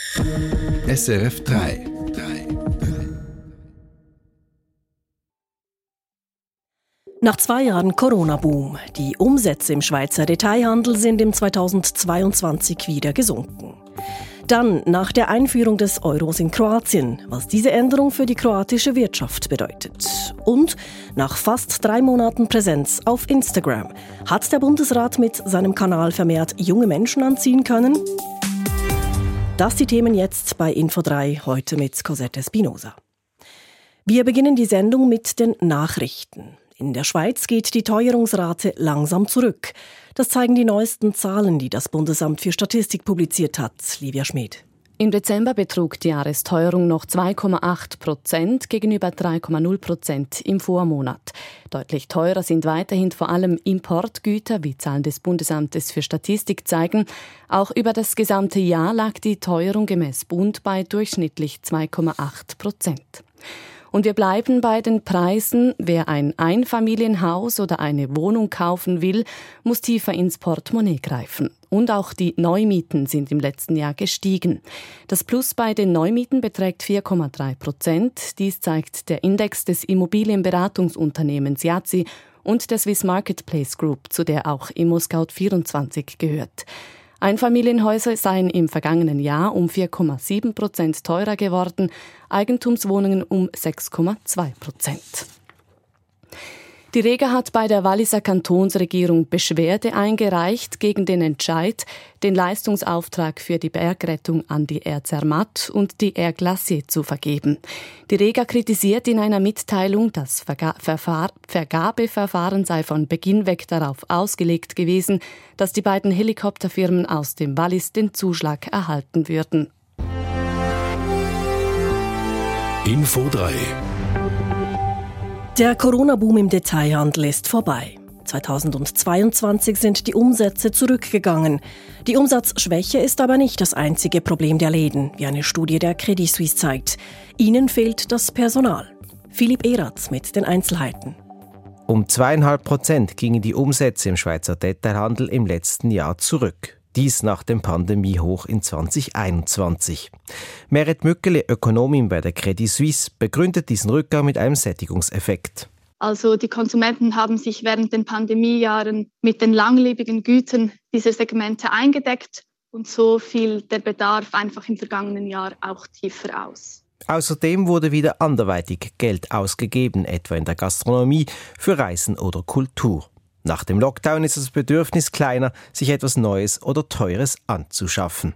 SRF 3. Nach 2 Jahren Corona-Boom. Die Umsätze im Schweizer Detailhandel sind im 2022 wieder gesunken. Dann nach der Einführung des Euros in Kroatien, was diese Änderung für die kroatische Wirtschaft bedeutet. Und nach fast 3 Monaten Präsenz auf Instagram hat der Bundesrat mit seinem Kanal vermehrt junge Menschen anziehen können. Das die Themen jetzt bei Info3, heute mit Cosette Espinosa. Wir beginnen die Sendung mit den Nachrichten. In der Schweiz geht die Teuerungsrate langsam zurück. Das zeigen die neuesten Zahlen, die das Bundesamt für Statistik publiziert hat. Livia Schmid. Im Dezember betrug die Jahresteuerung noch 2,8% gegenüber 3,0% im Vormonat. Deutlich teurer sind weiterhin vor allem Importgüter, wie Zahlen des Bundesamtes für Statistik zeigen. Auch über das gesamte Jahr lag die Teuerung gemäß Bund bei durchschnittlich 2,8%. Und wir bleiben bei den Preisen. Wer ein Einfamilienhaus oder eine Wohnung kaufen will, muss tiefer ins Portemonnaie greifen. Und auch die Neumieten sind im letzten Jahr gestiegen. Das Plus bei den Neumieten beträgt 4,3%. Dies zeigt der Index des Immobilienberatungsunternehmens Yazzi und der Swiss Marketplace Group, zu der auch ImmoScout24 gehört. Einfamilienhäuser seien im vergangenen Jahr um 4,7% teurer geworden, Eigentumswohnungen um 6,2%. Die Rega hat bei der Walliser Kantonsregierung Beschwerde eingereicht gegen den Entscheid, den Leistungsauftrag für die Bergrettung an die Air Zermatt und die Air Glacier zu vergeben. Die Rega kritisiert in einer Mitteilung, das Vergabeverfahren sei von Beginn weg darauf ausgelegt gewesen, dass die beiden Helikopterfirmen aus dem Wallis den Zuschlag erhalten würden. Info 3. Der Corona-Boom im Detailhandel ist vorbei. 2022 sind die Umsätze zurückgegangen. Die Umsatzschwäche ist aber nicht das einzige Problem der Läden, wie eine Studie der Credit Suisse zeigt. Ihnen fehlt das Personal. Philipp Erath mit den Einzelheiten. Um 2,5% gingen die Umsätze im Schweizer Detailhandel im letzten Jahr zurück. Dies nach dem Pandemiehoch in 2021. Meret Mückeli, Ökonomin bei der Credit Suisse, begründet diesen Rückgang mit einem Sättigungseffekt. Also die Konsumenten haben sich während den Pandemiejahren mit den langlebigen Gütern dieser Segmente eingedeckt und so fiel der Bedarf einfach im vergangenen Jahr auch tiefer aus. Außerdem wurde wieder anderweitig Geld ausgegeben, etwa in der Gastronomie, für Reisen oder Kultur. Nach dem Lockdown ist das Bedürfnis kleiner, sich etwas Neues oder Teures anzuschaffen.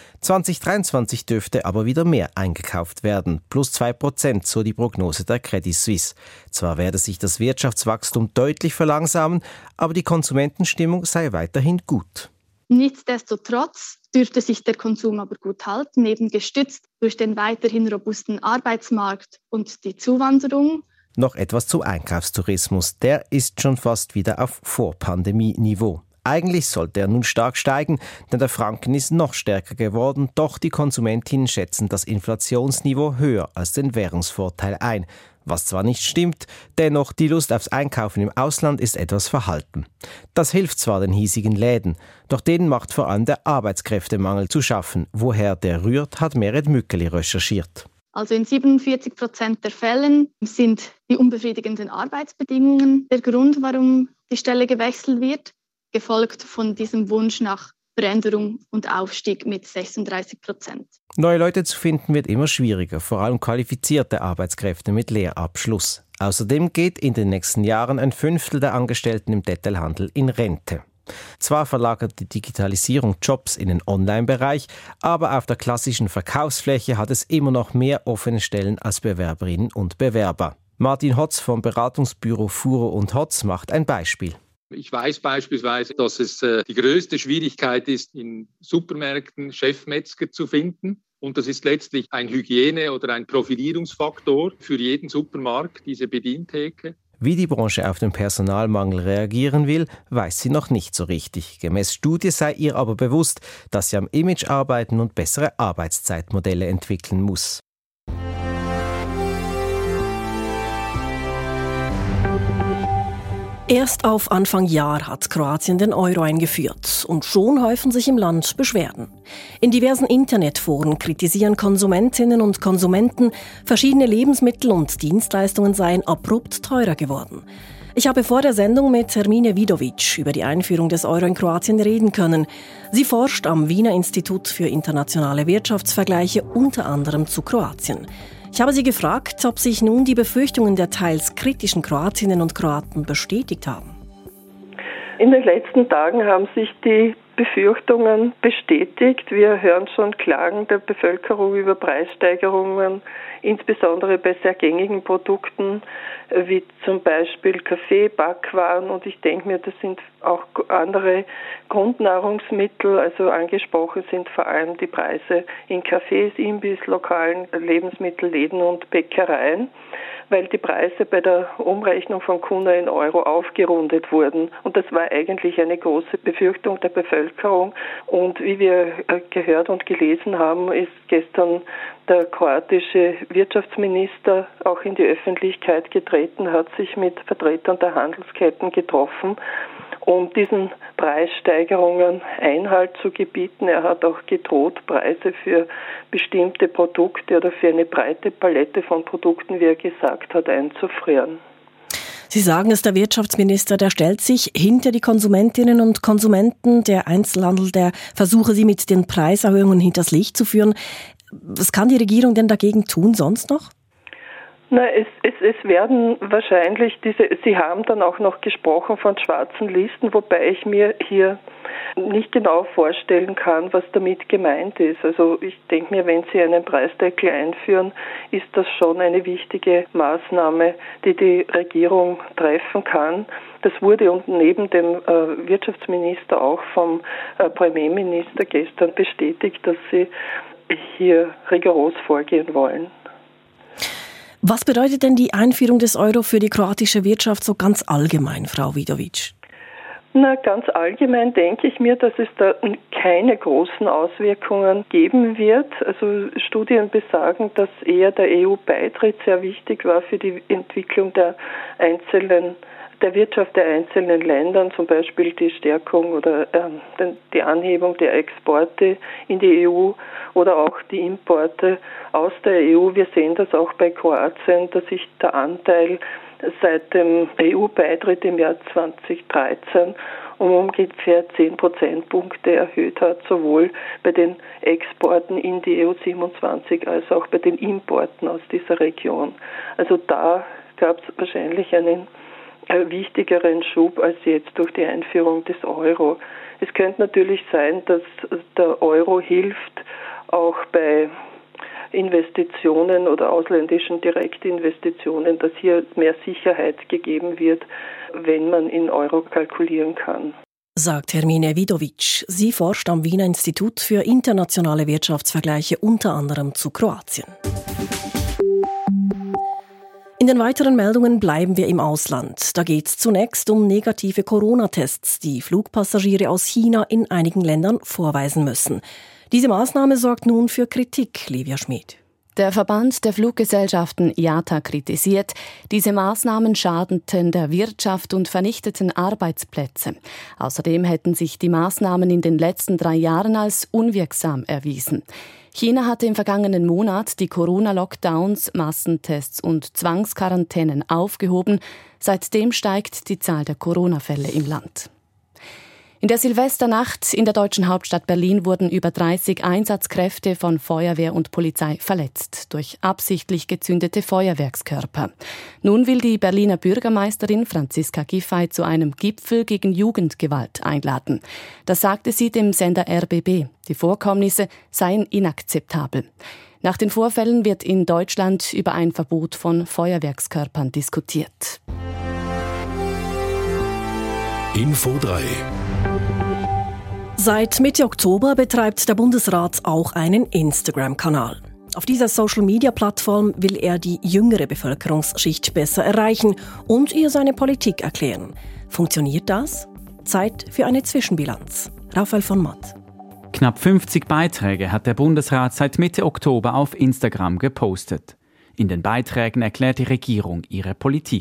2023 dürfte aber wieder mehr eingekauft werden, plus 2%, so die Prognose der Credit Suisse. Zwar werde sich das Wirtschaftswachstum deutlich verlangsamen, aber die Konsumentenstimmung sei weiterhin gut. Nichtsdestotrotz dürfte sich der Konsum aber gut halten, eben gestützt durch den weiterhin robusten Arbeitsmarkt und die Zuwanderung. Noch etwas zum Einkaufstourismus. Der ist schon fast wieder auf Vorpandemie-Niveau. Eigentlich sollte er nun stark steigen, denn der Franken ist noch stärker geworden. Doch die Konsumentinnen schätzen das Inflationsniveau höher als den Währungsvorteil ein. Was zwar nicht stimmt, dennoch die Lust aufs Einkaufen im Ausland ist etwas verhalten. Das hilft zwar den hiesigen Läden, doch denen macht vor allem der Arbeitskräftemangel zu schaffen. Woher der rührt, hat Meret Mückeli recherchiert. Also in 47% der Fällen sind die unbefriedigenden Arbeitsbedingungen der Grund, warum die Stelle gewechselt wird, gefolgt von diesem Wunsch nach Veränderung und Aufstieg mit 36%. Neue Leute zu finden wird immer schwieriger, vor allem qualifizierte Arbeitskräfte mit Lehrabschluss. Außerdem geht in den nächsten Jahren 1/5 der Angestellten im Detailhandel in Rente. Zwar verlagert die Digitalisierung Jobs in den Online-Bereich, aber auf der klassischen Verkaufsfläche hat es immer noch mehr offene Stellen als Bewerberinnen und Bewerber. Martin Hotz vom Beratungsbüro Furo und Hotz macht ein Beispiel. Ich weiß beispielsweise, dass es die größte Schwierigkeit ist, in Supermärkten Chefmetzger zu finden. Und das ist letztlich ein Hygiene- oder ein Profilierungsfaktor für jeden Supermarkt, diese Bedientheke. Wie die Branche auf den Personalmangel reagieren will, weiß sie noch nicht so richtig. Gemäß Studie sei ihr aber bewusst, dass sie am Image arbeiten und bessere Arbeitszeitmodelle entwickeln muss. Erst auf Anfang Jahr hat Kroatien den Euro eingeführt und schon häufen sich im Land Beschwerden. In diversen Internetforen kritisieren Konsumentinnen und Konsumenten, verschiedene Lebensmittel und Dienstleistungen seien abrupt teurer geworden. Ich habe vor der Sendung mit Hermine Vidovic über die Einführung des Euro in Kroatien reden können. Sie forscht am Wiener Institut für internationale Wirtschaftsvergleiche unter anderem zu Kroatien. Ich habe sie gefragt, ob sich nun die Befürchtungen der teils kritischen Kroatinnen und Kroaten bestätigt haben. In den letzten Tagen haben sich die Befürchtungen bestätigt. Wir hören schon Klagen der Bevölkerung über Preissteigerungen, insbesondere bei sehr gängigen Produkten wie zum Beispiel Kaffee, Backwaren, und ich denke mir, das sind auch andere Grundnahrungsmittel. Also angesprochen sind vor allem die Preise in Cafés, Imbiss, lokalen Lebensmittelläden und Bäckereien, weil die Preise bei der Umrechnung von Kuna in Euro aufgerundet wurden. Und das war eigentlich eine große Befürchtung der Bevölkerung. Und wie wir gehört und gelesen haben, ist gestern der kroatische Wirtschaftsminister auch in die Öffentlichkeit getreten, hat sich mit Vertretern der Handelsketten getroffen, um diesen Preissteigerungen Einhalt zu gebieten. Er hat auch gedroht, Preise für bestimmte Produkte oder für eine breite Palette von Produkten, wie er gesagt hat, einzufrieren. Sie sagen es, der Wirtschaftsminister, der stellt sich hinter die Konsumentinnen und Konsumenten, der Einzelhandel, der versuche, sie mit den Preiserhöhungen hinters Licht zu führen. Was kann die Regierung denn dagegen tun sonst noch? Na, es werden wahrscheinlich Sie haben dann auch noch gesprochen von schwarzen Listen, wobei ich mir hier nicht genau vorstellen kann, was damit gemeint ist. Also ich denke mir, wenn Sie einen Preisdeckel einführen, ist das schon eine wichtige Maßnahme, die die Regierung treffen kann. Das wurde neben dem Wirtschaftsminister auch vom Premierminister gestern bestätigt, dass sie hier rigoros vorgehen wollen. Was bedeutet denn die Einführung des Euro für die kroatische Wirtschaft so ganz allgemein, Frau Vidovic? Na, ganz allgemein denke ich mir, dass es da keine großen Auswirkungen geben wird. Also Studien besagen, dass eher der EU-Beitritt sehr wichtig war für die Entwicklung der Wirtschaft der einzelnen Länder, zum Beispiel die Stärkung oder die Anhebung der Exporte in die EU oder auch die Importe aus der EU. Wir sehen das auch bei Kroatien, dass sich der Anteil seit dem EU-Beitritt im Jahr 2013 um ungefähr 10 Prozentpunkte erhöht hat, sowohl bei den Exporten in die EU 27 als auch bei den Importen aus dieser Region. Also da gab es wahrscheinlich einen wichtigeren Schub als jetzt durch die Einführung des Euro. Es könnte natürlich sein, dass der Euro hilft, auch bei Investitionen oder ausländischen Direktinvestitionen, dass hier mehr Sicherheit gegeben wird, wenn man in Euro kalkulieren kann. Sagt Hermine Vidovic. Sie forscht am Wiener Institut für internationale Wirtschaftsvergleiche unter anderem zu Kroatien. In den weiteren Meldungen bleiben wir im Ausland. Da geht es zunächst um negative Corona-Tests, die Flugpassagiere aus China in einigen Ländern vorweisen müssen. Diese Maßnahme sorgt nun für Kritik, Livia Schmid. Der Verband der Fluggesellschaften IATA kritisiert, diese Maßnahmen schadeten der Wirtschaft und vernichteten Arbeitsplätze. Außerdem hätten sich die Maßnahmen in den letzten 3 Jahren als unwirksam erwiesen. China hatte im vergangenen Monat die Corona-Lockdowns, Massentests und Zwangsquarantänen aufgehoben. Seitdem steigt die Zahl der Corona-Fälle im Land. In der Silvesternacht in der deutschen Hauptstadt Berlin wurden über 30 Einsatzkräfte von Feuerwehr und Polizei verletzt durch absichtlich gezündete Feuerwerkskörper. Nun will die Berliner Bürgermeisterin Franziska Giffey zu einem Gipfel gegen Jugendgewalt einladen. Das sagte sie dem Sender RBB. Die Vorkommnisse seien inakzeptabel. Nach den Vorfällen wird in Deutschland über ein Verbot von Feuerwerkskörpern diskutiert. Info 3. Seit Mitte Oktober betreibt der Bundesrat auch einen Instagram-Kanal. Auf dieser Social-Media-Plattform will er die jüngere Bevölkerungsschicht besser erreichen und ihr seine Politik erklären. Funktioniert das? Zeit für eine Zwischenbilanz. Raphael von Matt. Knapp 50 Beiträge hat der Bundesrat seit Mitte Oktober auf Instagram gepostet. In den Beiträgen erklärt die Regierung ihre Politik.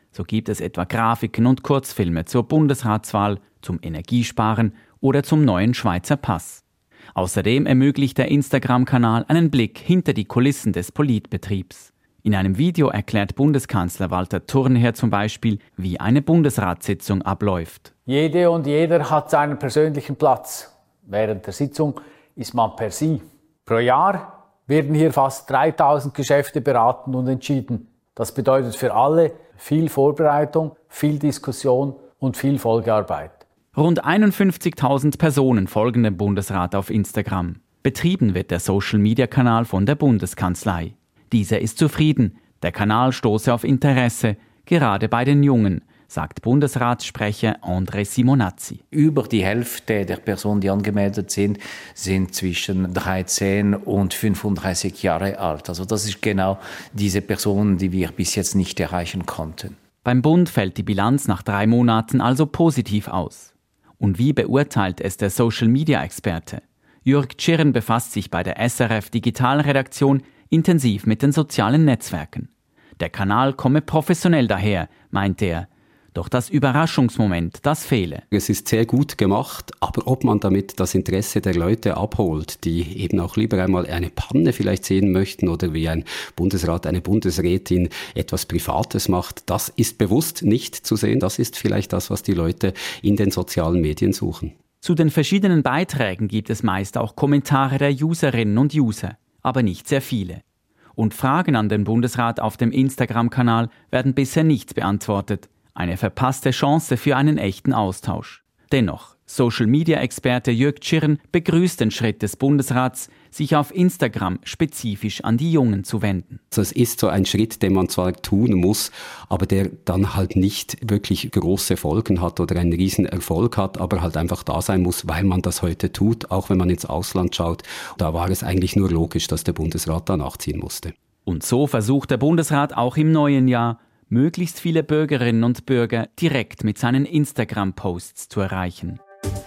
So gibt es etwa Grafiken und Kurzfilme zur Bundesratswahl, zum Energiesparen oder zum neuen Schweizer Pass. Außerdem ermöglicht der Instagram-Kanal einen Blick hinter die Kulissen des Politbetriebs. In einem Video erklärt Bundeskanzler Walter Thurnherr zum Beispiel, wie eine Bundesratssitzung abläuft. Jede und jeder hat seinen persönlichen Platz. Während der Sitzung ist man per Sie. Pro Jahr werden hier fast 3000 Geschäfte beraten und entschieden. Das bedeutet für alle viel Vorbereitung, viel Diskussion und viel Folgearbeit. Rund 51.000 Personen folgen dem Bundesrat auf Instagram. Betrieben wird der Social-Media-Kanal von der Bundeskanzlei. Dieser ist zufrieden. Der Kanal stoße auf Interesse, gerade bei den Jungen, sagt Bundesratssprecher André Simonazzi. Über die Hälfte der Personen, die angemeldet sind zwischen 13 und 35 Jahre alt. Also das ist genau diese Personen, die wir bis jetzt nicht erreichen konnten. Beim Bund fällt die Bilanz nach 3 Monaten also positiv aus. Und wie beurteilt es der Social-Media-Experte? Jürg Tschirn befasst sich bei der SRF Digitalredaktion intensiv mit den sozialen Netzwerken. Der Kanal komme professionell daher, meint er. Doch das Überraschungsmoment, das fehle. Es ist sehr gut gemacht, aber ob man damit das Interesse der Leute abholt, die eben auch lieber einmal eine Panne vielleicht sehen möchten oder wie ein Bundesrat, eine Bundesrätin etwas Privates macht, das ist bewusst nicht zu sehen. Das ist vielleicht das, was die Leute in den sozialen Medien suchen. Zu den verschiedenen Beiträgen gibt es meist auch Kommentare der Userinnen und User, aber nicht sehr viele. Und Fragen an den Bundesrat auf dem Instagram-Kanal werden bisher nicht beantwortet. Eine verpasste Chance für einen echten Austausch. Dennoch, Social-Media-Experte Jürg Tschirn begrüßt den Schritt des Bundesrats, sich auf Instagram spezifisch an die Jungen zu wenden. Also es ist so ein Schritt, den man zwar tun muss, aber der dann halt nicht wirklich große Folgen hat oder einen riesen Erfolg hat, aber halt einfach da sein muss, weil man das heute tut, auch wenn man ins Ausland schaut. Da war es eigentlich nur logisch, dass der Bundesrat da nachziehen musste. Und so versucht der Bundesrat auch im neuen Jahr, möglichst viele Bürgerinnen und Bürger direkt mit seinen Instagram-Posts zu erreichen.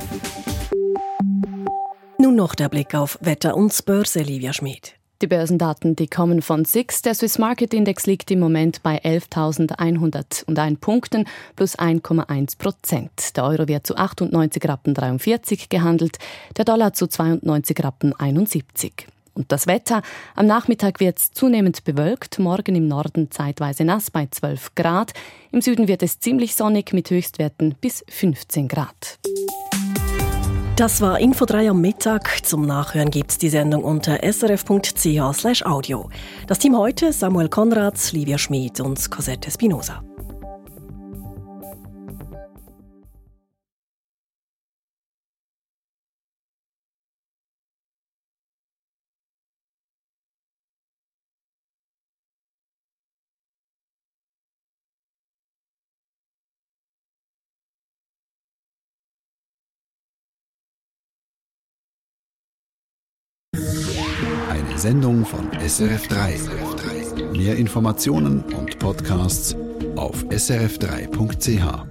Nun noch der Blick auf Wetter und Börse, Livia Schmid. Die Börsendaten, die kommen von SIX. Der Swiss Market Index liegt im Moment bei 11.101 Punkten plus 1,1%. Der Euro wird zu 98,43 Rappen gehandelt, der Dollar zu 92,71 Rappen. Und das Wetter. Am Nachmittag wird es zunehmend bewölkt, morgen im Norden zeitweise nass bei 12 Grad. Im Süden wird es ziemlich sonnig mit Höchstwerten bis 15 Grad. Das war Info 3 am Mittag. Zum Nachhören gibt's die Sendung unter srf.ch/audio. Das Team heute: Samuel Konrads, Livia Schmid und Cosette Espinosa. Eine Sendung von SRF3. Mehr Informationen und Podcasts auf srf3.ch.